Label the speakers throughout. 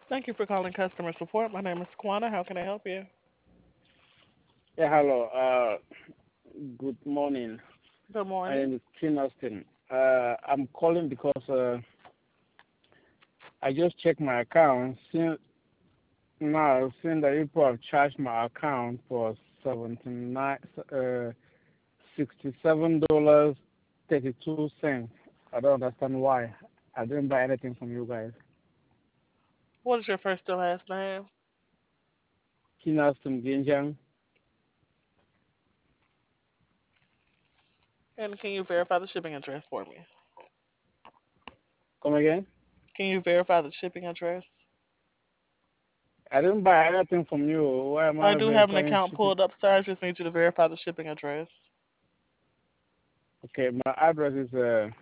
Speaker 1: Thank you for calling customer support. My name is Kwana. How can I help you?
Speaker 2: Yeah, hello. Good morning.
Speaker 1: Good
Speaker 2: My
Speaker 1: morning.
Speaker 2: name is King Austin. I'm calling because I just checked my account. Seeing that people have charged my account for 79, $67.32. I don't understand why. I didn't buy anything from you guys.
Speaker 1: What is your first and last name?
Speaker 2: King Austin Ginjang.
Speaker 1: And can you verify the shipping address for me?
Speaker 2: Come again?
Speaker 1: Can you verify the shipping address?
Speaker 2: I didn't buy anything from you. Why am
Speaker 1: I
Speaker 2: I
Speaker 1: do have an
Speaker 2: verifying
Speaker 1: account
Speaker 2: shipping?
Speaker 1: pulled up, sir. I just need you to verify the shipping address.
Speaker 2: Okay, my address is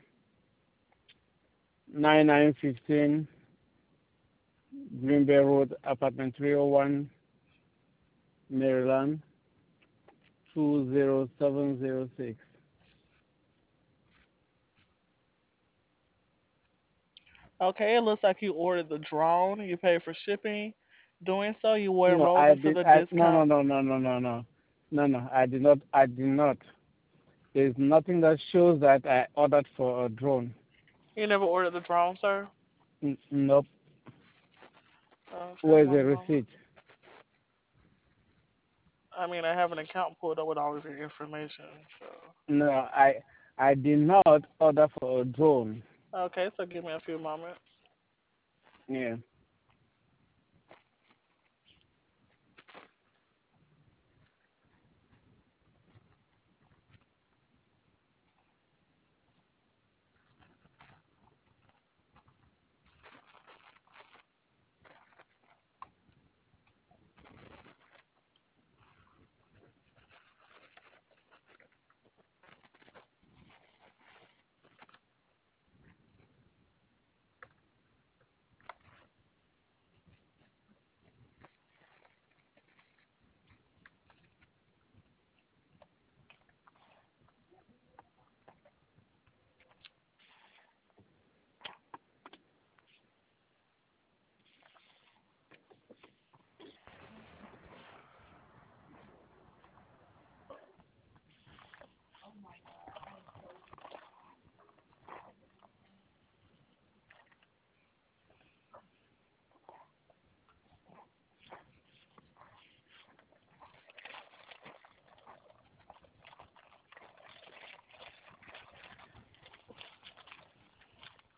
Speaker 2: 9915 Green Bay Road, apartment 301, Maryland 20706.
Speaker 1: Okay, it looks like you ordered the drone. You paid for shipping. Doing so, you were
Speaker 2: No,
Speaker 1: enrolled
Speaker 2: I
Speaker 1: into
Speaker 2: did.
Speaker 1: the
Speaker 2: No, no,
Speaker 1: discount.
Speaker 2: no, no, no, no, no, no, no. I did not. I did not. There's nothing that shows that I ordered for a drone.
Speaker 1: You never ordered the drone, sir?
Speaker 2: Nope.
Speaker 1: Okay,
Speaker 2: Where's the
Speaker 1: one moment.
Speaker 2: receipt?
Speaker 1: I mean, I have an account pulled up with all of your information. So,
Speaker 2: No, I did not order for a drone.
Speaker 1: okay, so give me a few moments.
Speaker 2: Yeah.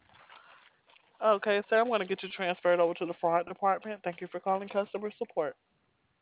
Speaker 1: Okay, sir, I'm going to get you transferred over to the fraud department. Thank you for calling customer support.